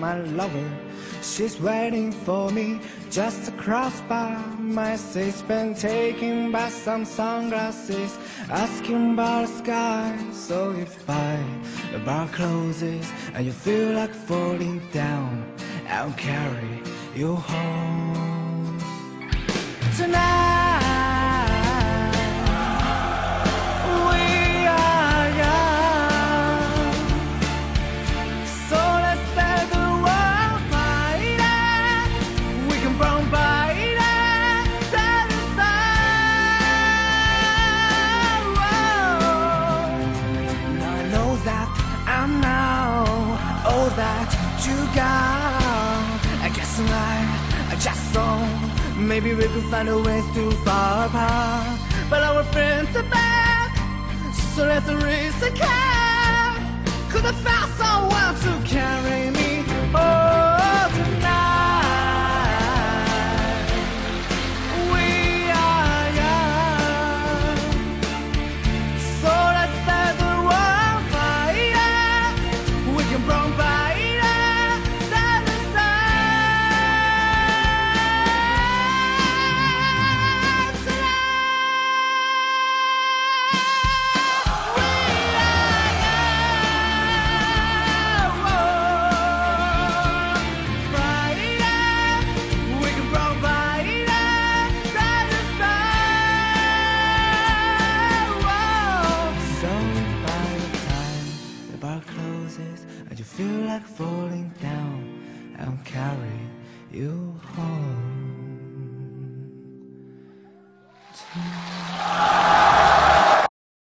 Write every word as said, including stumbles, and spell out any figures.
my lover. She's waiting for me just across by my seat's been taken by some sunglasses, asking about the sky. So if by the bar closes and you feel like falling down, I'll carry you home tonight. That you got, I guess I, I just thought maybe we could find a way too far apart, but our friends are back, so let's raise a cap. Could have found someone to carry me oh tonight. We are young, so let's let the world fire. We can burn by and you feel like falling down, I'll carry you home tonight.